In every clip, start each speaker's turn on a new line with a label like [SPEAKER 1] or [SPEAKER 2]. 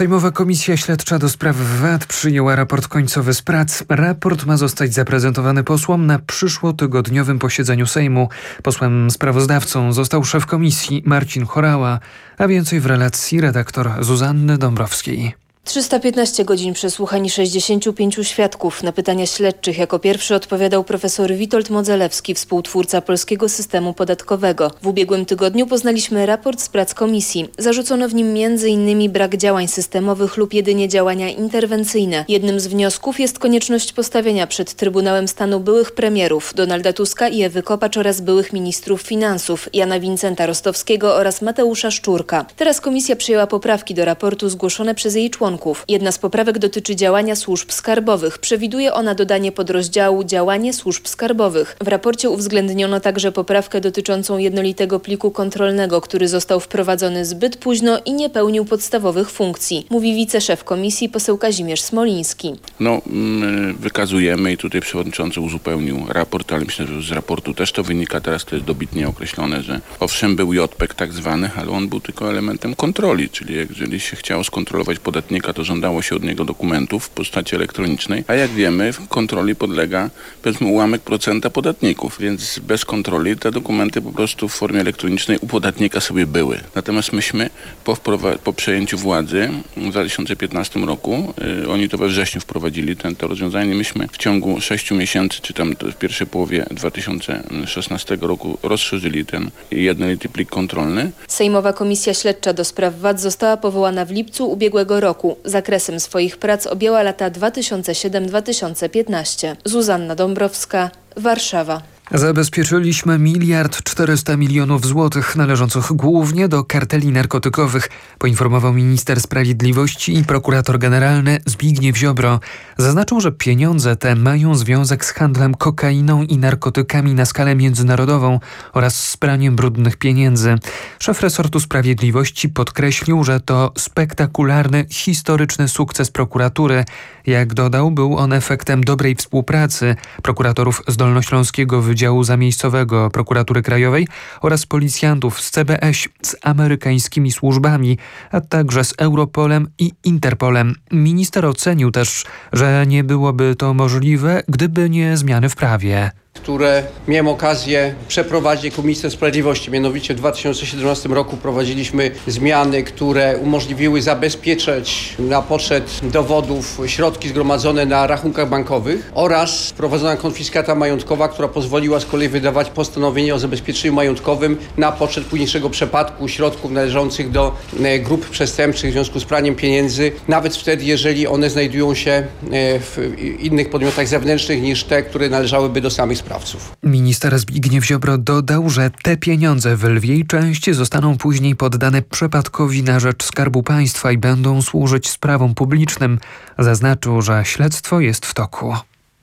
[SPEAKER 1] Sejmowa Komisja Śledcza do spraw VAT przyjęła raport końcowy z prac. Raport ma zostać zaprezentowany posłom na przyszłotygodniowym posiedzeniu Sejmu. Posłem sprawozdawcą został szef komisji Marcin Horała, a więcej w relacji redaktor Zuzanny Dąbrowskiej.
[SPEAKER 2] 315 godzin przesłuchań 65 świadków. Na pytania śledczych jako pierwszy odpowiadał profesor Witold Modzelewski, współtwórca polskiego systemu podatkowego. W ubiegłym tygodniu poznaliśmy raport z prac komisji. Zarzucono w nim m.in. brak działań systemowych lub jedynie działania interwencyjne. Jednym z wniosków jest konieczność postawienia przed Trybunałem Stanu byłych premierów Donalda Tuska i Ewy Kopacz oraz byłych ministrów finansów Jana Wincenta Rostowskiego oraz Mateusza Szczurka. Teraz komisja przyjęła poprawki do raportu zgłoszone przez jej członków. Jedna z poprawek dotyczy działania służb skarbowych. Przewiduje ona dodanie podrozdziału Działanie służb skarbowych. W raporcie uwzględniono także poprawkę dotyczącą jednolitego pliku kontrolnego, który został wprowadzony zbyt późno i nie pełnił podstawowych funkcji, mówi wiceszef komisji poseł Kazimierz Smoliński.
[SPEAKER 3] Wykazujemy i tutaj przewodniczący uzupełnił raport, ale myślę, że z raportu też to wynika, teraz to jest dobitnie określone, że owszem był JPEG tak zwany, ale on był tylko elementem kontroli, czyli jeżeli się chciało skontrolować podatnika, to żądało się od niego dokumentów w postaci elektronicznej, a jak wiemy w kontroli podlega powiedzmy ułamek procenta podatników, więc bez kontroli te dokumenty po prostu w formie elektronicznej u podatnika sobie były. Natomiast myśmy po przejęciu władzy w 2015 roku, oni to we wrześniu wprowadzili to rozwiązanie, myśmy w ciągu 6 miesięcy, czy tam w pierwszej połowie 2016 roku rozszerzyli ten jednolity plik kontrolny.
[SPEAKER 2] Sejmowa Komisja Śledcza do spraw VAT została powołana w lipcu ubiegłego roku. Zakresem swoich prac objęła lata 2007-2015. Zuzanna Dąbrowska, Warszawa.
[SPEAKER 1] Zabezpieczyliśmy 1,4 mld złotych należących głównie do karteli narkotykowych, poinformował minister sprawiedliwości i prokurator generalny Zbigniew Ziobro. Zaznaczył, że pieniądze te mają związek z handlem kokainą i narkotykami na skalę międzynarodową oraz z praniem brudnych pieniędzy. Szef resortu sprawiedliwości podkreślił, że to spektakularny, historyczny sukces prokuratury. Jak dodał, był on efektem dobrej współpracy prokuratorów z Dolnośląskiego Wydziału Zamiejscowego Prokuratury Krajowej oraz policjantów z CBŚ z amerykańskimi służbami, a także z Europolem i Interpolem. Minister ocenił też, że nie byłoby to możliwe, gdyby nie zmiany w prawie,
[SPEAKER 4] które miałem okazję przeprowadzić jako minister sprawiedliwości. Mianowicie w 2017 roku prowadziliśmy zmiany, które umożliwiły zabezpieczać na poczet dowodów środki zgromadzone na rachunkach bankowych oraz wprowadzona konfiskata majątkowa, która pozwoliła z kolei wydawać postanowienie o zabezpieczeniu majątkowym na poczet późniejszego przepadku środków należących do grup przestępczych w związku z praniem pieniędzy, nawet wtedy, jeżeli one znajdują się w innych podmiotach zewnętrznych niż te, które należałyby do samych sprawców.
[SPEAKER 1] Minister Zbigniew Ziobro dodał, że te pieniądze w lwiej części zostaną później poddane przepadkowi na rzecz Skarbu Państwa i będą służyć sprawom publicznym. Zaznaczył, że śledztwo jest w toku.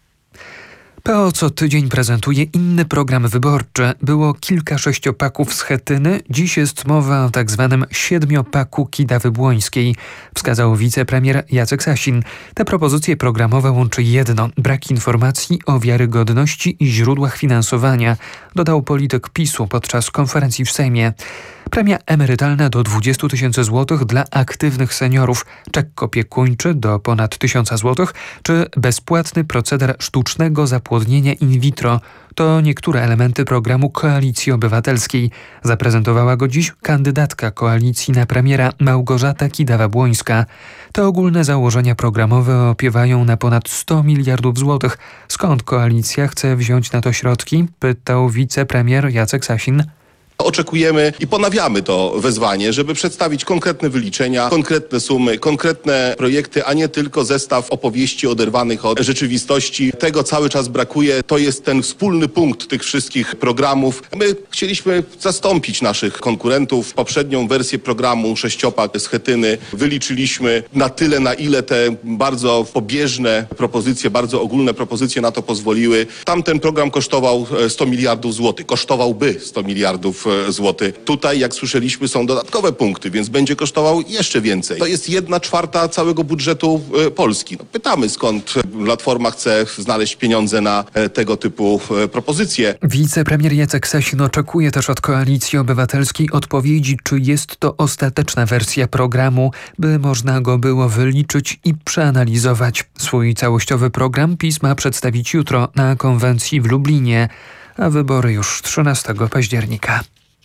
[SPEAKER 1] PO co tydzień prezentuje inny program wyborczy. Było kilka sześciopaków Schetyny, dziś jest mowa o tak zwanym 7-paku Kidawy-Błońskiej, wskazał wicepremier Jacek Sasin. Te propozycje programowe łączy jedno: brak informacji o wiarygodności i źródłach finansowania, dodał polityk PiS-u podczas konferencji w Sejmie. Premia emerytalna do 20 000 złotych dla aktywnych seniorów, czek opiekuńczy do ponad 1000 złotych, czy bezpłatny proceder sztucznego zapłodnienia in vitro to niektóre elementy programu Koalicji Obywatelskiej. Zaprezentowała go dziś kandydatka koalicji na premiera Małgorzata Kidawa-Błońska. Te ogólne założenia programowe opiewają na ponad 100 miliardów złotych. Skąd koalicja chce wziąć na to środki? Pytał wicepremier Jacek Sasin.
[SPEAKER 5] Oczekujemy i ponawiamy to wezwanie, żeby przedstawić konkretne wyliczenia, konkretne sumy, konkretne projekty, a nie tylko zestaw opowieści oderwanych od rzeczywistości. Tego cały czas brakuje. To jest ten wspólny punkt tych wszystkich programów. My chcieliśmy zastąpić naszych konkurentów. Poprzednią wersję programu sześciopak Schetyny wyliczyliśmy na tyle, na ile te bardzo pobieżne propozycje, bardzo ogólne propozycje na to pozwoliły. Tamten program kosztował 100 miliardów złotych. Kosztowałby 100 miliardów złotych. Tutaj, jak słyszeliśmy, są dodatkowe punkty, więc będzie kosztował jeszcze więcej. To jest 1/4 całego budżetu Polski. No, pytamy, skąd Platforma chce znaleźć pieniądze na tego typu propozycje.
[SPEAKER 1] Wicepremier Jacek Sasin oczekuje też od Koalicji Obywatelskiej odpowiedzi, czy jest to ostateczna wersja programu, by można go było wyliczyć i przeanalizować. Swój całościowy program PiS ma przedstawić jutro na konwencji w Lublinie, a wybory już 13 października.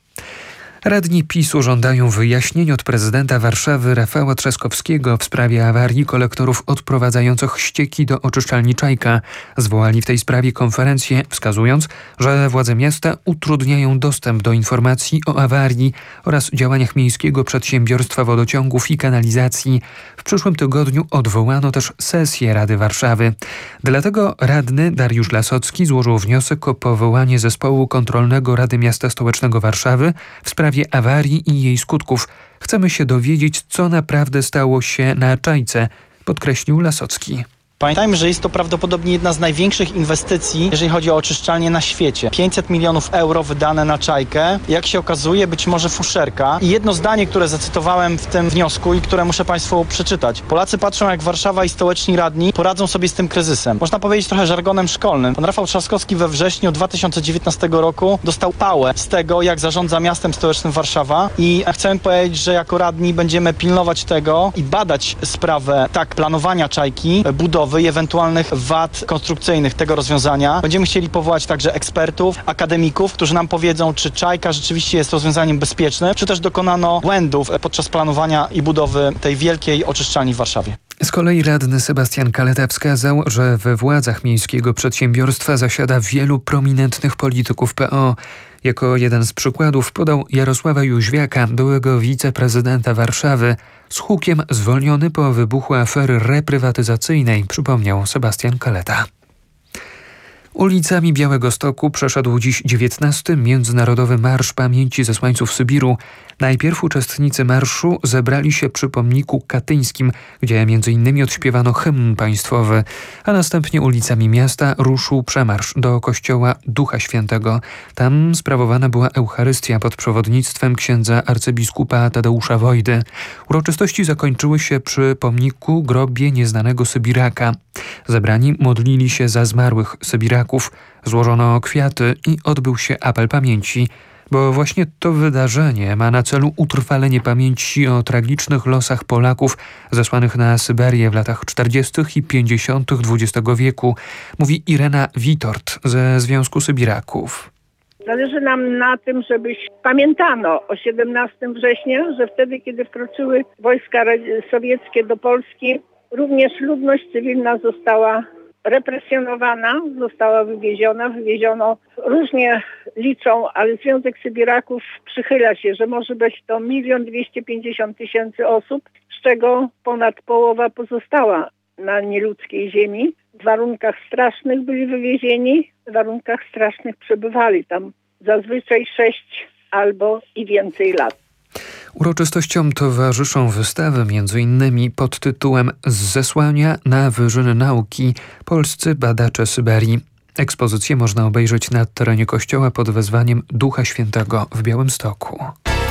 [SPEAKER 1] Radni PiS-u żądają wyjaśnień od prezydenta Warszawy Rafała Trzaskowskiego w sprawie awarii kolektorów odprowadzających ścieki do oczyszczalni Czajka. Zwołali w tej sprawie konferencję, wskazując, że władze miasta utrudniają dostęp do informacji o awarii oraz działaniach Miejskiego Przedsiębiorstwa Wodociągów i Kanalizacji. W przyszłym tygodniu odwołano też sesję Rady Warszawy. Dlatego radny Dariusz Lasocki złożył wniosek o powołanie zespołu kontrolnego Rady Miasta Stołecznego Warszawy w sprawie awarii i jej skutków. Chcemy się dowiedzieć, co naprawdę stało się na Czajce, podkreślił Lasocki.
[SPEAKER 6] Pamiętajmy, że jest to prawdopodobnie jedna z największych inwestycji, jeżeli chodzi o oczyszczalnię na świecie. 500 milionów euro wydane na Czajkę. Jak się okazuje, być może fuszerka. I jedno zdanie, które zacytowałem w tym wniosku i które muszę Państwu przeczytać. Polacy patrzą, jak Warszawa i stołeczni radni poradzą sobie z tym kryzysem. Można powiedzieć trochę żargonem szkolnym. Pan Rafał Trzaskowski we wrześniu 2019 roku dostał pałę z tego, jak zarządza miastem stołecznym Warszawa. I chcę powiedzieć, że jako radni będziemy pilnować tego i badać sprawę planowania Czajki, budowy i ewentualnych wad konstrukcyjnych tego rozwiązania. Będziemy chcieli powołać także ekspertów, akademików, którzy nam powiedzą, czy Czajka rzeczywiście jest rozwiązaniem bezpiecznym, czy też dokonano błędów podczas planowania i budowy tej wielkiej oczyszczalni w Warszawie.
[SPEAKER 1] Z kolei radny Sebastian Kaleta wskazał, że we władzach Miejskiego Przedsiębiorstwa zasiada wielu prominentnych polityków PO. Jako jeden z przykładów podał Jarosława Jóźwiaka, byłego wiceprezydenta Warszawy, z hukiem zwolniony po wybuchu afery reprywatyzacyjnej, przypomniał Sebastian Kaleta. Ulicami Białegostoku przeszedł dziś 19. Międzynarodowy Marsz Pamięci Zesłańców Sybiru. Najpierw uczestnicy marszu zebrali się przy pomniku katyńskim, gdzie m.in. odśpiewano hymn państwowy, a następnie ulicami miasta ruszył przemarsz do kościoła Ducha Świętego. Tam sprawowana była Eucharystia pod przewodnictwem księdza arcybiskupa Tadeusza Wojdy. Uroczystości zakończyły się przy pomniku grobie nieznanego Sybiraka. Zebrani modlili się za zmarłych Sybiraków, złożono kwiaty i odbył się apel pamięci, bo właśnie to wydarzenie ma na celu utrwalenie pamięci o tragicznych losach Polaków zesłanych na Syberię w latach 40. i 50. XX wieku, mówi Irena Witort ze Związku Sybiraków.
[SPEAKER 7] Zależy nam na tym, żeby pamiętano o 17 września, że wtedy, kiedy wkroczyły wojska sowieckie do Polski, również ludność cywilna została represjonowana, została wywieziono. Różnie liczą, ale Związek Sybiraków przychyla się, że może być to 1 250 000 osób, z czego ponad połowa pozostała na nieludzkiej ziemi. W warunkach strasznych byli wywiezieni, w warunkach strasznych przebywali tam zazwyczaj 6 albo i więcej lat.
[SPEAKER 1] Uroczystościom towarzyszą wystawy m.in. pod tytułem Z zesłania na wyżyny nauki – Polscy badacze Syberii. Ekspozycję można obejrzeć na terenie kościoła pod wezwaniem Ducha Świętego w Białymstoku.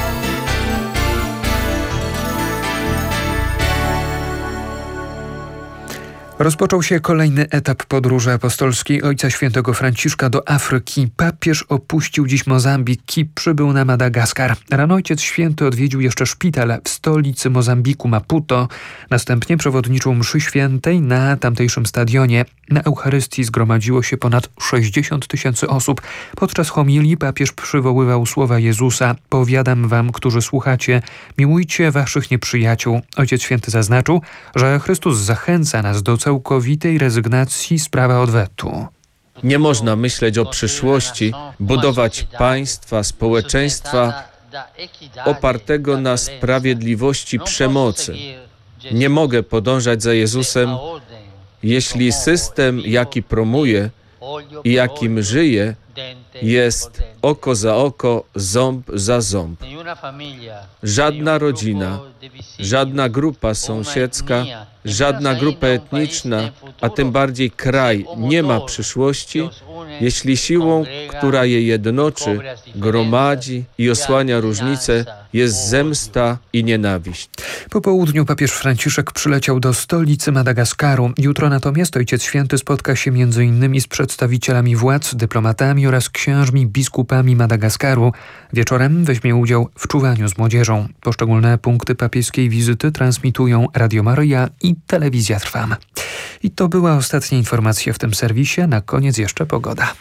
[SPEAKER 1] Rozpoczął się kolejny etap podróży apostolskiej Ojca Świętego Franciszka do Afryki. Papież opuścił dziś Mozambik i przybył na Madagaskar. Rano Ojciec Święty odwiedził jeszcze szpital w stolicy Mozambiku Maputo. Następnie przewodniczył mszy świętej na tamtejszym stadionie. Na Eucharystii zgromadziło się ponad 60 000 osób. Podczas homilii papież przywoływał słowa Jezusa: powiadam wam, którzy słuchacie, miłujcie waszych nieprzyjaciół. Ojciec Święty zaznaczył, że Chrystus zachęca nas do całkowitej rezygnacji z prawa odwetu.
[SPEAKER 8] Nie można myśleć o przyszłości, budować państwa, społeczeństwa opartego na sprawiedliwości przemocy. Nie mogę podążać za Jezusem, jeśli system, jaki promuje i jakim żyje, jest oko za oko, ząb za ząb. Żadna rodzina, żadna grupa sąsiedzka żadna grupa etniczna, a tym bardziej kraj nie ma przyszłości, jeśli siłą, która je jednoczy, gromadzi i osłania różnice, jest zemsta i nienawiść.
[SPEAKER 1] Po południu papież Franciszek przyleciał do stolicy Madagaskaru. Jutro natomiast Ojciec Święty spotka się m.in. z przedstawicielami władz, dyplomatami oraz księżmi, biskupami Madagaskaru. Wieczorem weźmie udział w czuwaniu z młodzieżą. Poszczególne punkty papieskiej wizyty transmitują Radio Maryja i Telewizja Trwam. I to była ostatnia informacja w tym serwisie. Na koniec jeszcze pogoda.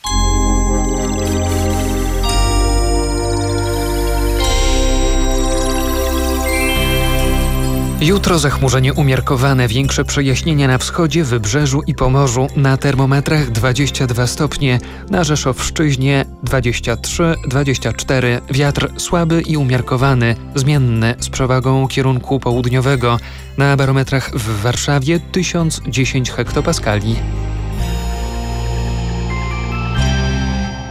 [SPEAKER 1] Jutro zachmurzenie umiarkowane, większe przejaśnienia na wschodzie, Wybrzeżu i Pomorzu. Na termometrach 22 stopnie, na Rzeszowszczyźnie 23, 24. Wiatr słaby i umiarkowany, zmienny z przewagą kierunku południowego. Na barometrach w Warszawie 1010 hektopaskali.